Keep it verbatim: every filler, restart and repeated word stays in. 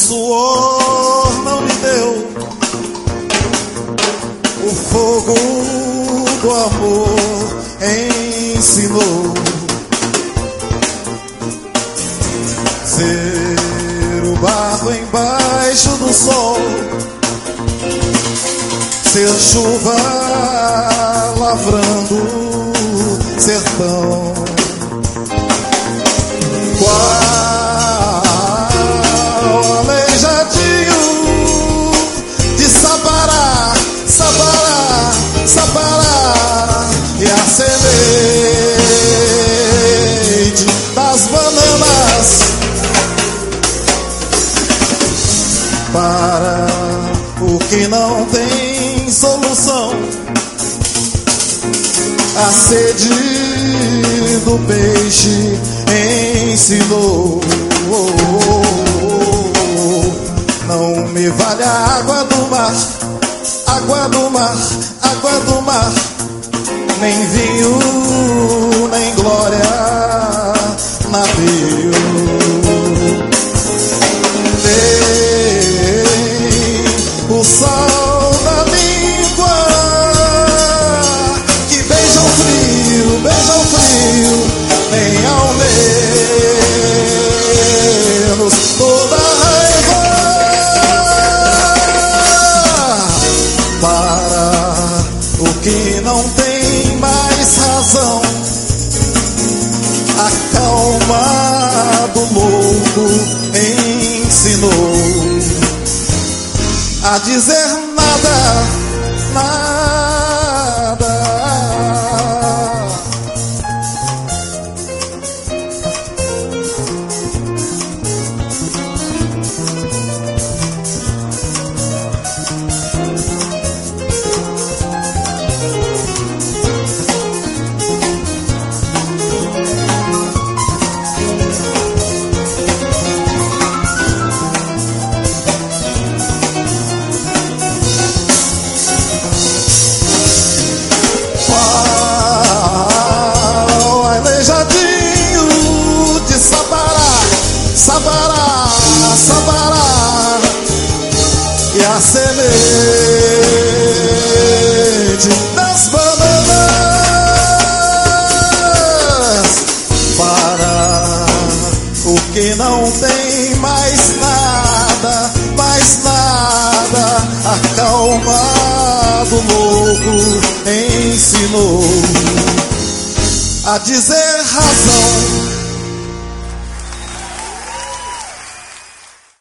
suor não me deu o fogo do amor, ensinou ser o barro embaixo do sol, ser chuva lavrando o sertão. Qual aleijadinho de Sabará, Sabará, Sabará, e a semente das bananas para o que não tem solução. A sede do peixe ensinou. Não me vale a água do mar, água do mar, água do mar, nem vinho, nem glória, navio. Tem o sol na língua que beija o frio, beija o frio, nem ao menos toda raiva para o que não tem mais razão. A calma do louco ensinou a dizer nada, nada. Sabará, Sabará, e a semente das bananas para o que não tem mais nada, mais nada. A calma do louco ensinou a dizer razão.